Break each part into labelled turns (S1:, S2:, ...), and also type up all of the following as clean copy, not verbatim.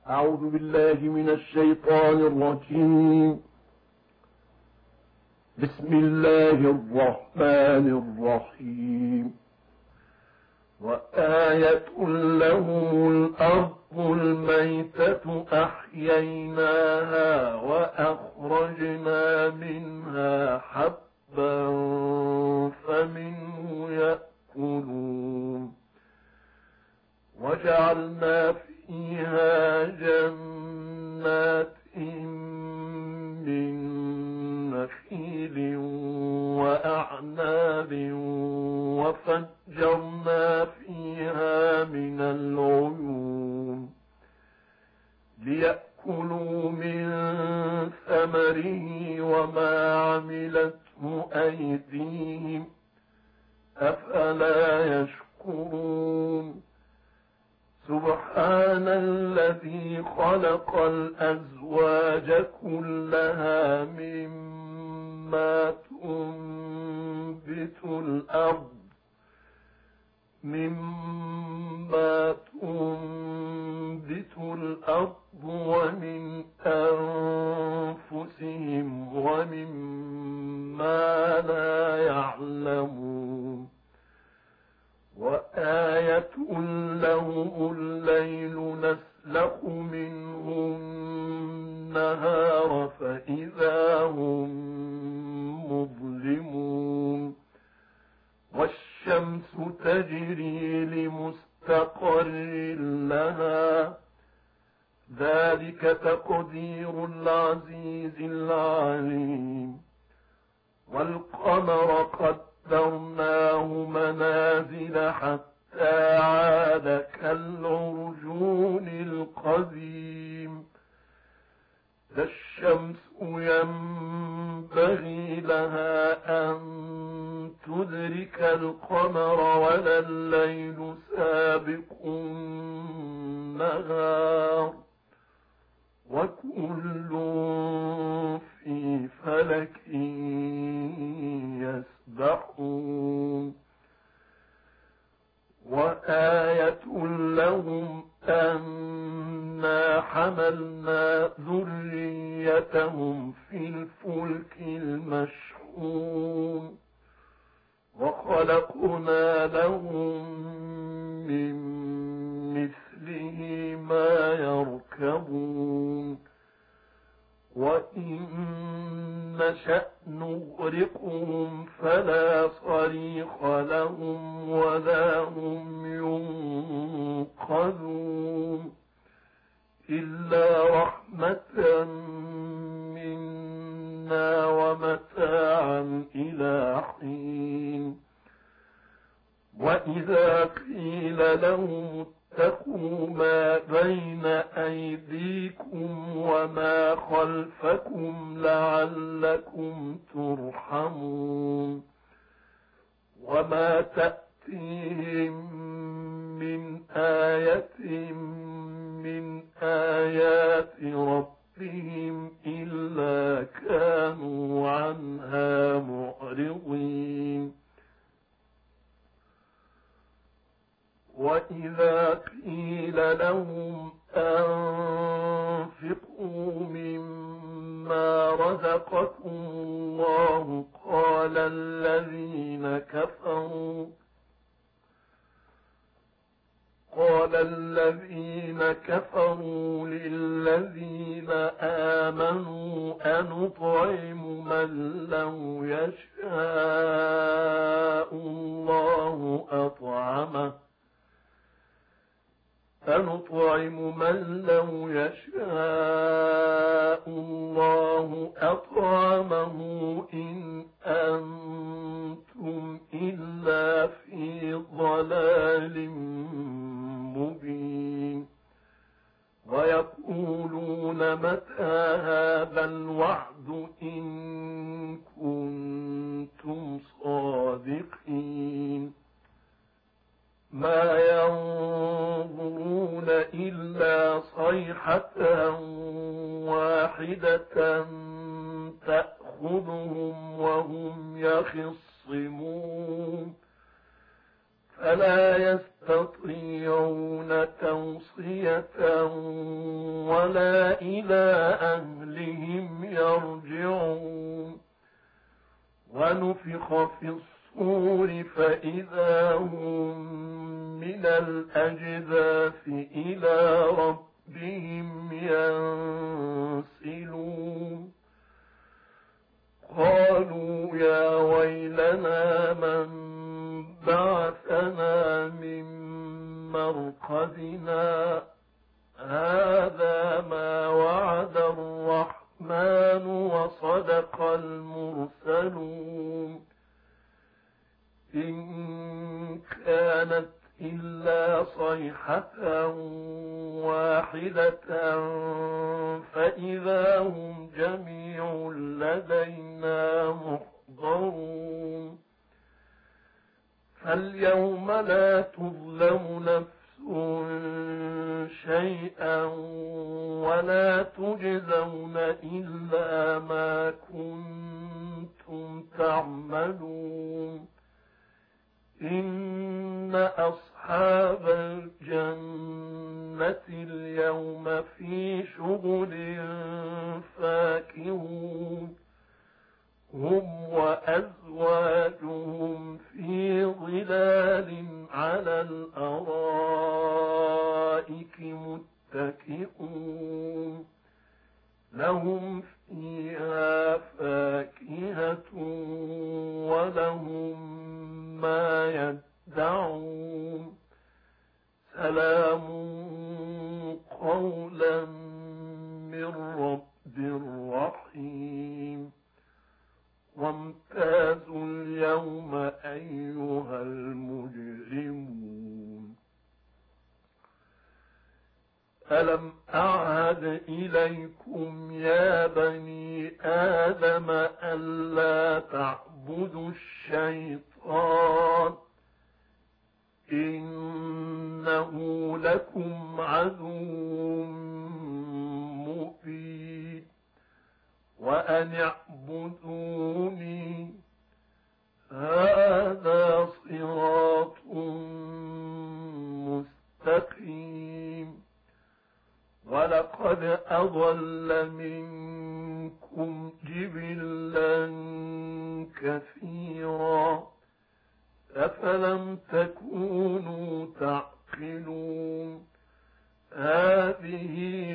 S1: أعوذ بالله من الشيطان الرجيم. بسم الله الرحمن الرحيم. وآية لهم الأرض الميتة أحييناها وأخرجنا منها حبا فمنه يأكلون وجعلنا فيها جنات من نخيل وأعناب وفجرنا فيها من العيون ليأكلوا من ثمره وما عملته أيديهم أفلا يشكرون سبحان الذي خلق الأزواج كلها مما تنبت الأرض ومن أنفسهم ومما لا يعلمون وآية لهم الليل نسلخ منه النهار فإذا هم مظلمون والشمس تجري لمستقر لها ذلك تقدير العزيز العليم والقمر قدرناه منازل حتى عاد كالعرجون القديم لا الشمس ينبغي لها أن تدرك القمر ولا الليل سابق النهار وكل في فلك يسبحون وآية لهم أنا حملنا ذريتهم في الفلك المشحون وخلقنا لهم من مثله ما يركبون وإن نشأ نغرقهم فلا صريخ لهم ولا هم ينقذون إلا رحمة منا ومتاعا إلى حين وإذا قيل لهم اتقوا ما بين أيديكم وما خلفكم لعلكم ترحمون وما تأتيهم من آية من آيات ربهم إلا كانوا عنها معرضين وإذا قيل لهم أنفقوا مما رزقكم الله قال الذين كفروا للذين آمنوا أنطعم من لو يشاء الله أطعمه إن أنتم إلا في ضلال مبين ويقولون متى هذا الوعد إن كنتم صادقين ما ينظرون إلا صيحة واحدة تأخذهم وهم يخصمون فلا يستطيعون توصية ولا إلى أهلهم يرجعون ونفخ في الصور فإذا هم من الأجداث إلى ربهم ينسلون قالوا يا ويلنا من بعثنا من مرقدنا هذا ما وعد الرحمن وصدق المرسلون إن كانت إلا صيحة واحدة فإذا هم جميع لدينا محضرون فاليوم لا تظلم نفس شيئا ولا تجزون إلا ما كنتم تعملون إن أصحاب الجنة اليوم في شغل فاكهون هم وأزواجهم في ظلال على الأرائك متكئون لهم فيها فاكهة ولهم ما يدعون سلام قولا من رب رحيم وامتازوا اليوم أيها المجرمون ألم أعهد إليكم يا بني آدم ألا تعبدوا الشيطان إنه لكم عدو مبين وأن اعبدوني هذا صراط مستقيم ولقد أضل منكم جبلا كثيرا أفلم تكونوا تعقلون هذه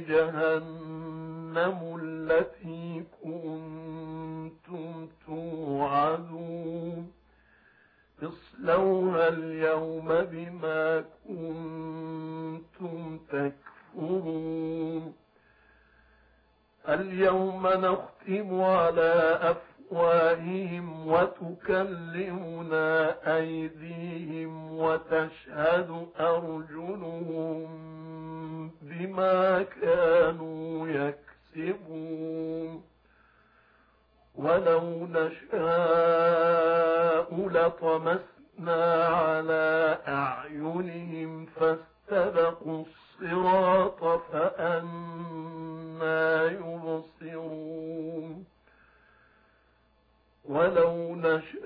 S1: جهنم التي كنتم توعدون اصلوها اليوم بما كنتم تكفرون اليوم نختم على أفواههم وتكلمنا أيديهم وتشهد أرجلهم بما كانوا يكسبون ولو نشاء لطمسنا على أعينهم فاستبقوا الصراط فأنى يبصرون ولو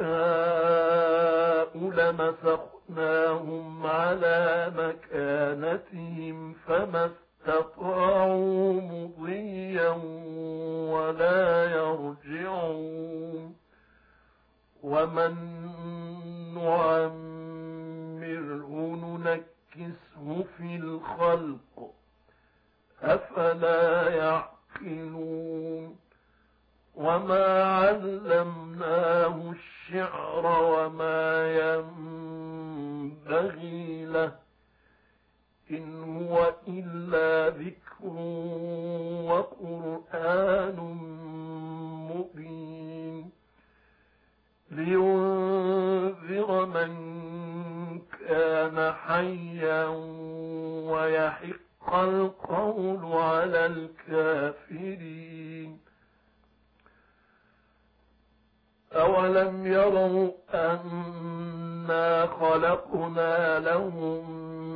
S1: نشاء لمسخناهم على مكانتهم فما استطاعوا مضيا ولا يرجعون ومن نعمره ننكسه في الخلق أفلا يعقلون وما علمناه الشعر وما ينبغي له إن هو إلا ذكر وقرآن مبين لينذر من كان حيا ويحق القول على الكافرين أولم يروا أنا خلقنا لهم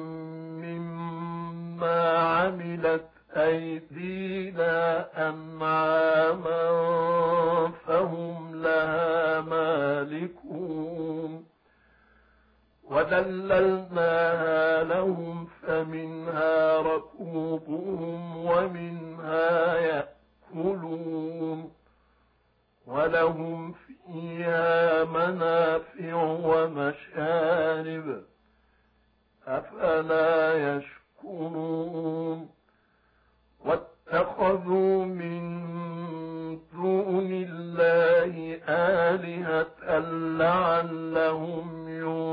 S1: مما عملت أيدينا أنعاما فهم لها مالكون وذللناها لهم فمنها ركوبهم ومنها يأكلون ولهم فيها منافع ومشارب أفلا يشكرون واتخذوا من دون الله آلهة لعلهم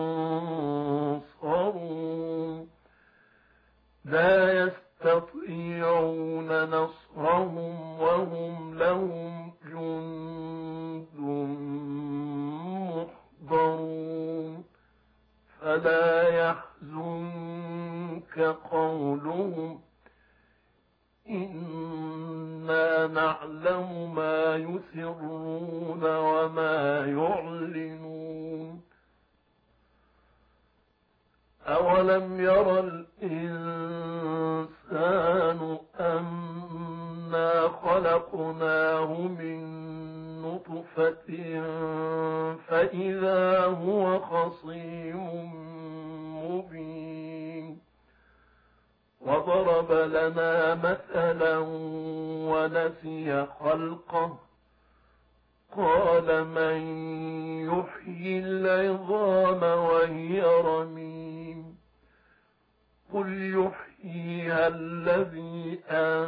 S1: ينصرون لا يستطيعون نصرهم وهم لهم جند محضرون فلا يحزنك قولهم إنا نعلم ما يسرون وما يعلنون أولم ير الإنسان أنا خلقناه من نطفة فإذا هو خصيم مبين وضرب لنا مثلا ونسي خلقه قال من يحيي العظام وهي رميم قل يحييها الذي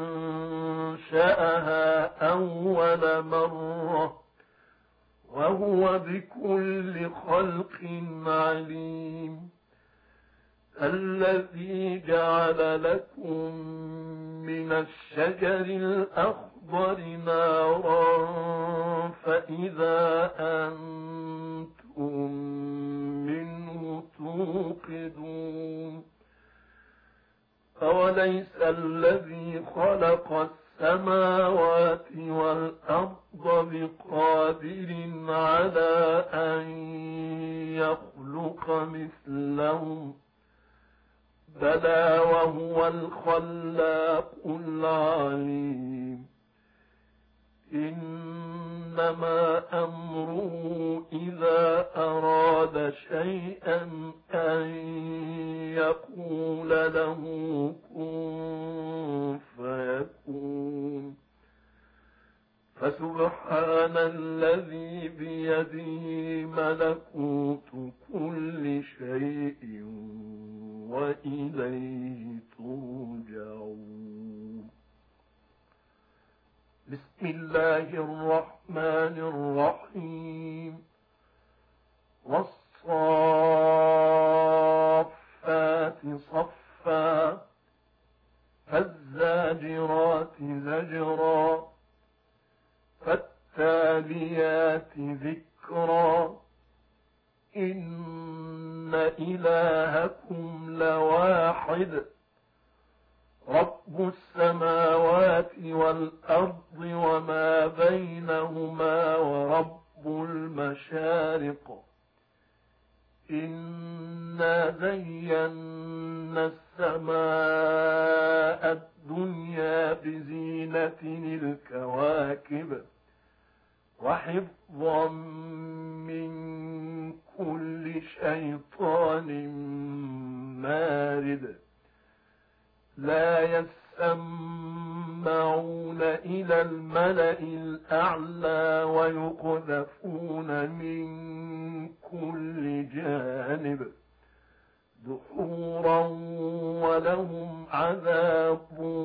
S1: أنشأها أول مرة وهو بكل خلق عليم الذي جعل لكم من الشجر الأخضر نارا فإذا أنتم منه توقدون أوليس الذي خلق السماوات والأرض بقادر على أن يخلق مثلهم بلى وهو الخلاق العليم إنما أمره إذا أراد شيئا أن يقول له كن فيكون فسبحان الذي بيده ملكوت كل شيء وإليه ترجعون بسم الله الرحمن الرحيم والصافات صفا فالزاجرات زجرا فالتاليات ذكرا إن إلهكم لواحد رب السماوات والأرض وما بينهما ورب المشارق إنا زينا السماء الدنيا بزينة الكواكب وحفظا من كل شيطان مارد لا يسمعون إلى الملأ الأعلى ويقذفون من كل جانب دحورا ولهم عذاب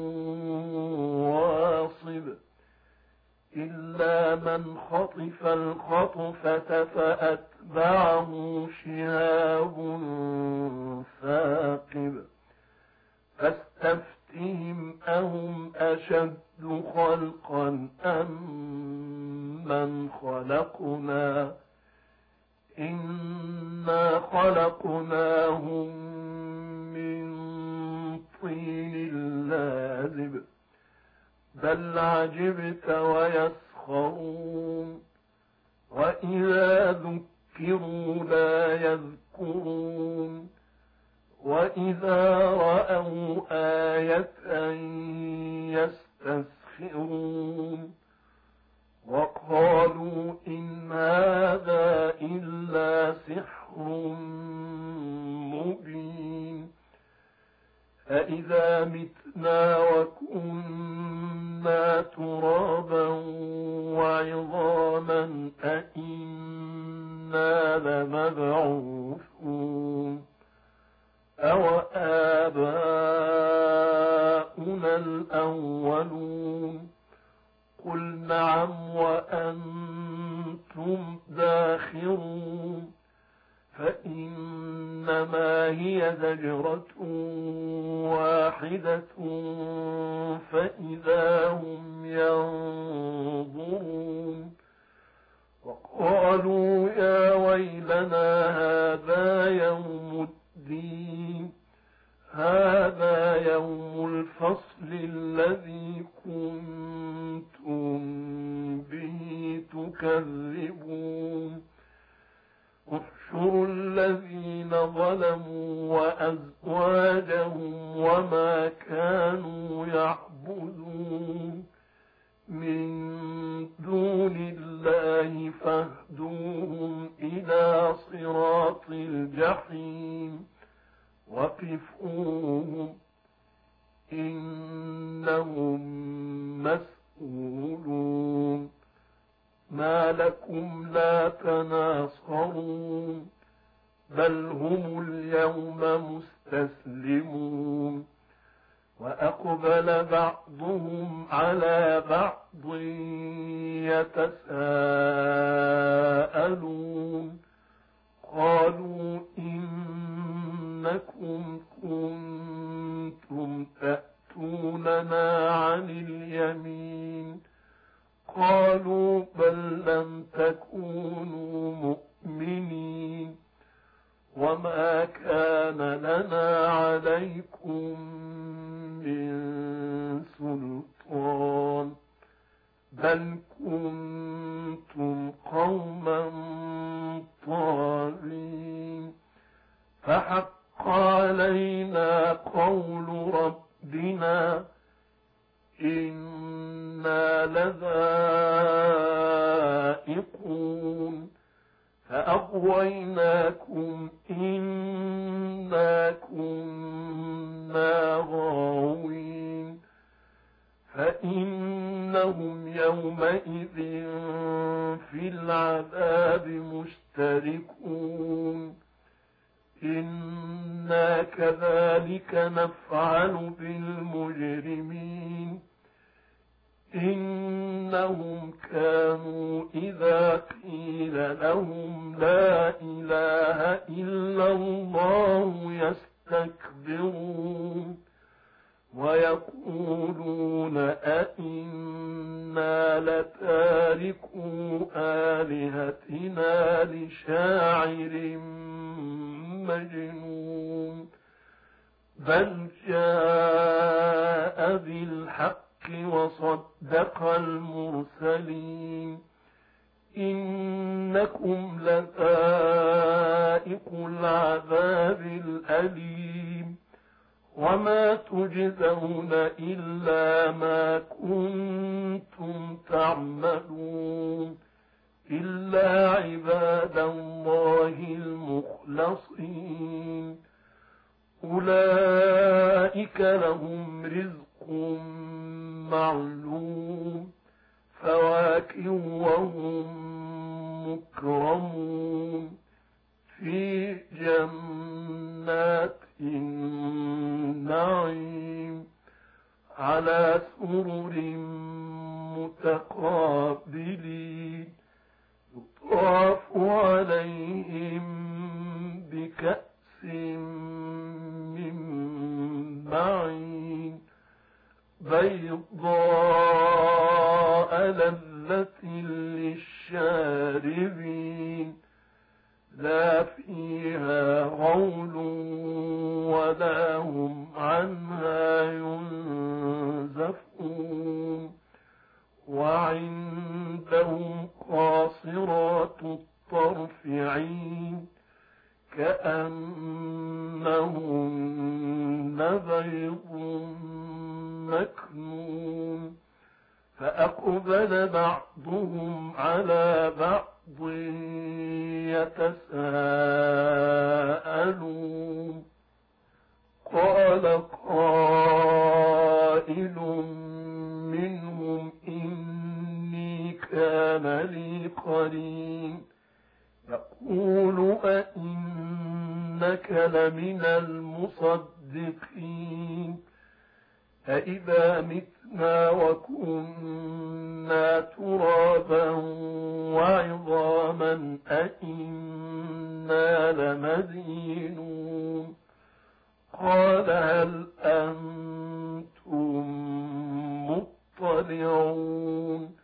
S1: واصب إلا من خطف الخطفة فأتبعه شهاب ثاقب فاستفتهم أهم أشد خلقا أم من خلقنا إنا خلقناهم من طين لازب بل عجبت ويسخرون وإذا ذكروا لا يذكرون وإذا رأوا آية يستسخرون وقالوا إن هذا إلا سحر سحر مبين أإذا متنا وكنا ترابا وعظاما أإنا لمبعوثون أو آباؤنا الأولون قل نعم وأنتم داخرون فإنما هي زجرة واحدة فإذا هم ينظرون وقالوا يا ويلنا هذا يوم الدين هذا يوم الفصل الذي كنتم به تكذبون احشروا الذين ظلموا وأزواجهم وما كانوا يعبدون من دون الله فاهدوهم إلى صراط الجحيم وقفوهم إنهم مسؤولون ما لكم لا تناصرون بل هم اليوم مستسلمون وأقبل بعضهم على بعض يتساءلون قالوا إنكم كنتم تأتوننا عن اليمين قالوا بل لم تكونوا مؤمنين وما كان لنا عليكم من سلطان بل كنتم قوما طاغين فحق علينا قول ربنا إنا لذائقون فأغويناكم إنا كنا غاوين فإنهم يومئذ في العذاب مشتركون إنا كذلك نفعل بالمجرمين إنهم كانوا إذا قيل لهم لا إله إلا الله يستكبرون ويقولون أئنا لتاركو آلهتنا لشاعر مجنون بل جاء بالحق وصدق المرسلين إنكم لذائق العذاب الأليم وما تجزون إلا ما كنتم تعملون إلا عباد الله المخلصين أولئك لهم رزق معلوم فواكه وهم مكرمون في جنات النعيم على سرر متقابلين يطاف عليهم بكأس من معين بيضاء لذة للشاربين لا فيها غول ولا هم عنها ينزفون وعندهم قاصرات الطرف عين كأنهن بيض مكنون فأقبل بعضهم على بعض يتساءلون قال قائل منهم إني كان لي قرين يقول أئنك لمن المصدقين أإذا متنا وكنا ترابا وعظاما أئنا لمدينون قال هل أنتم مطلعون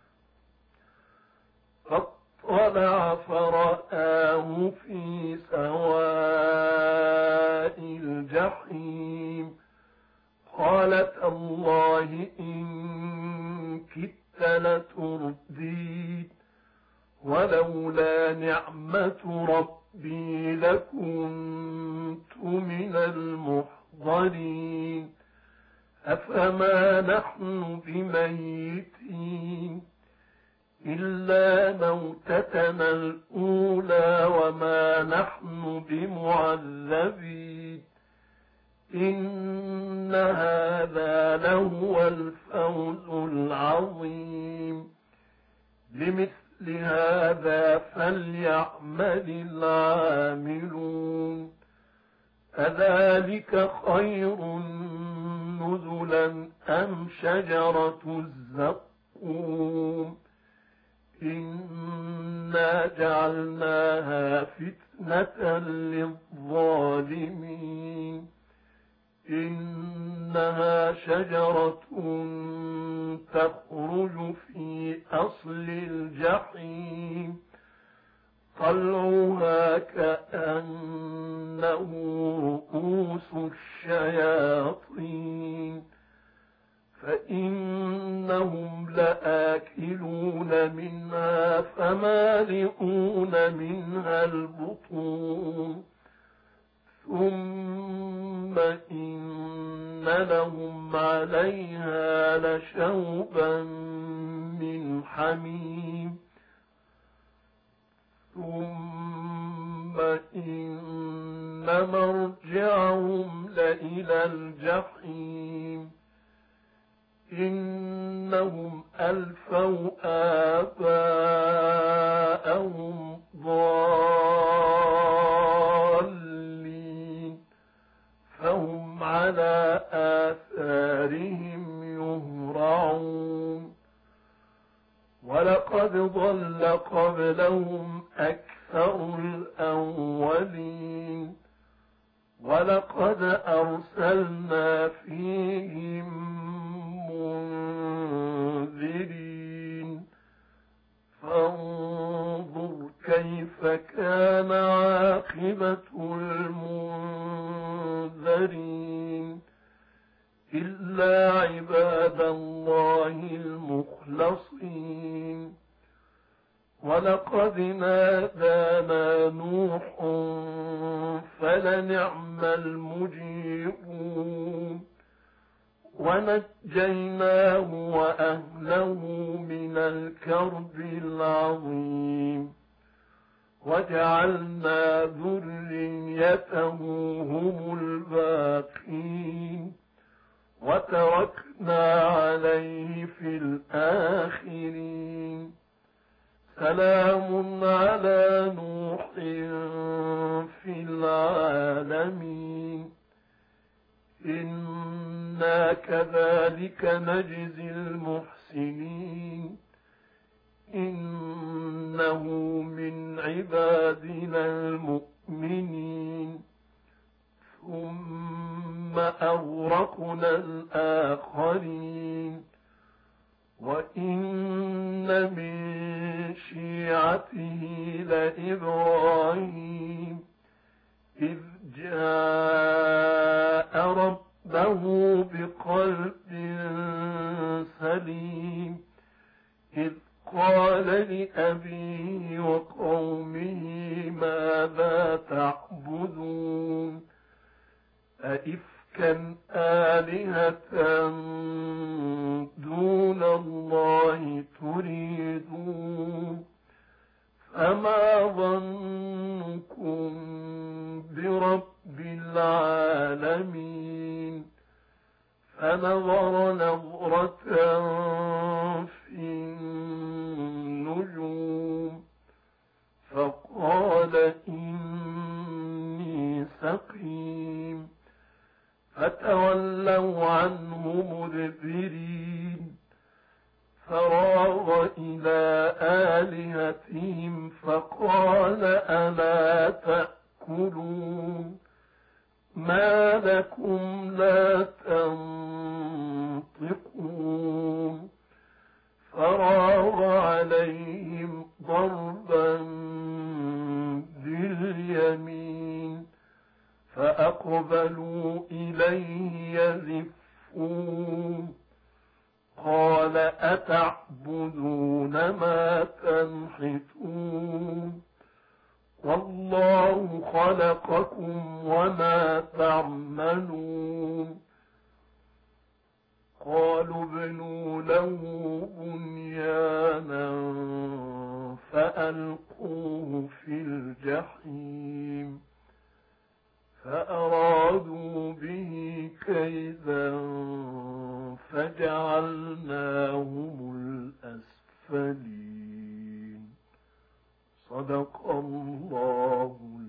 S1: فاطلع فرآه في سواء الجحيم قال تالله إن كدت لتردين ولولا نعمة ربي لكنت من المحضرين أفما نحن بميتين إلا موتتنا الأولى وما نحن بمعذبين إن هذا لهو الفوز العظيم لمثل هذا فليعمل العاملون أذلك خير نزلا أم شجرة الزقوم إنا جعلناها فتنة للظالمين إنها شجرة تخرج في أصل الجحيم طلعها كأنه رؤوس الشياطين فإنهم لآكلون منها فمالئون منها البطون ثم إن لهم عليها لشوبا من حميم ثم إن مرجعهم لإلى الجحيم إنهم ألفوا آباءهم ضالين فهم على آثارهم يهرعون ولقد ضل قبلهم أكثر الأولين ولقد أرسلنا فيهم منذرين فانظر كيف كان عاقبة المنذرين إلا عباد الله المخلصين ولقد نادانا نوح فلنعم المجيبون ونجيناه وأهله من الكرب العظيم وجعلنا ذريته هم الباقين وتركنا عليه في الآخرين سلام على نوح في العالمين إنا كذلك نجزي المحسنين إنه من عبادنا المؤمنين ثم أغرقنا الآخرين وإن من شيعته لإبراهيم إذ جاء ربه بقلب سليم إذ قال لأبيه وقومه ماذا تعبدون أئفكا آلهة دون الله صخرة في النجوم فقال إني سقيم فتولوا عنه مدبرين فراغ إلى آلهتهم فقال ألا تأكلون ما لكم لا تنطقون فراغ عليهم ضربا باليمين فأقبلوا إليه يزفون قال أتعبدون ما تنحتون والله خلقكم وما تعملون قالوا ابنوا له بنيانا فألقوه في الجحيم فأرادوا به كيدا فجعلناهم الأسفلين صدق الله